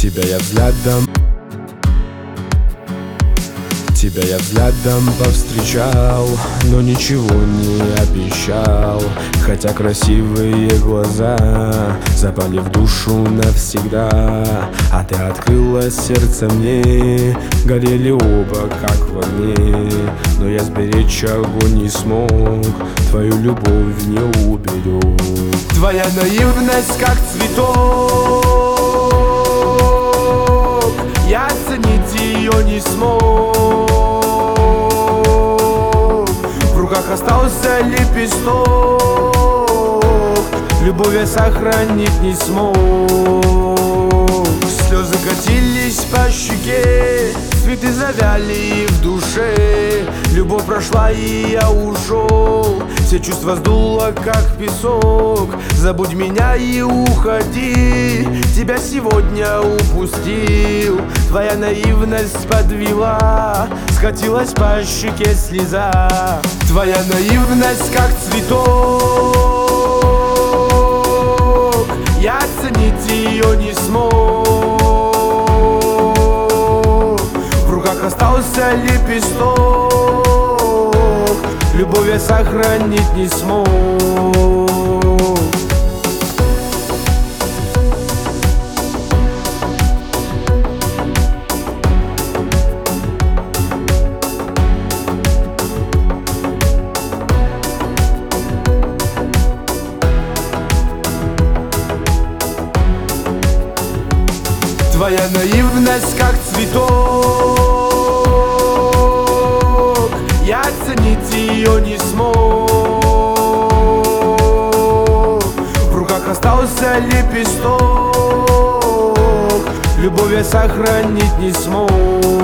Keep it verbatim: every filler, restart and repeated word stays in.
Тебя я взглядом Тебя я взглядом повстречал, но ничего не обещал. Хотя красивые глаза запали в душу навсегда. А ты открыла сердце мне, горели оба как в огне. Но я сберечь огонь не смог, твою любовь не уберег. Твоя наивность как цветок, я оценить ее не смог. В руках остался лепесток, любовь я сохранить не смог. Слезы катились по щеке, цветы завяли в душе. Любовь прошла и я ушел, все чувства сдуло как песок. Забудь меня и уходи, тебя сегодня упустил. Твоя наивность подвела, скатилась по щеке слеза. Твоя наивность как цветок, я оценить ее не смог. В руках остался лепесток, любовь я сохранить не смог. Твоя наивность как цветок, я оценить ее не смог. В руках остался лепесток, любовь я сохранить не смог.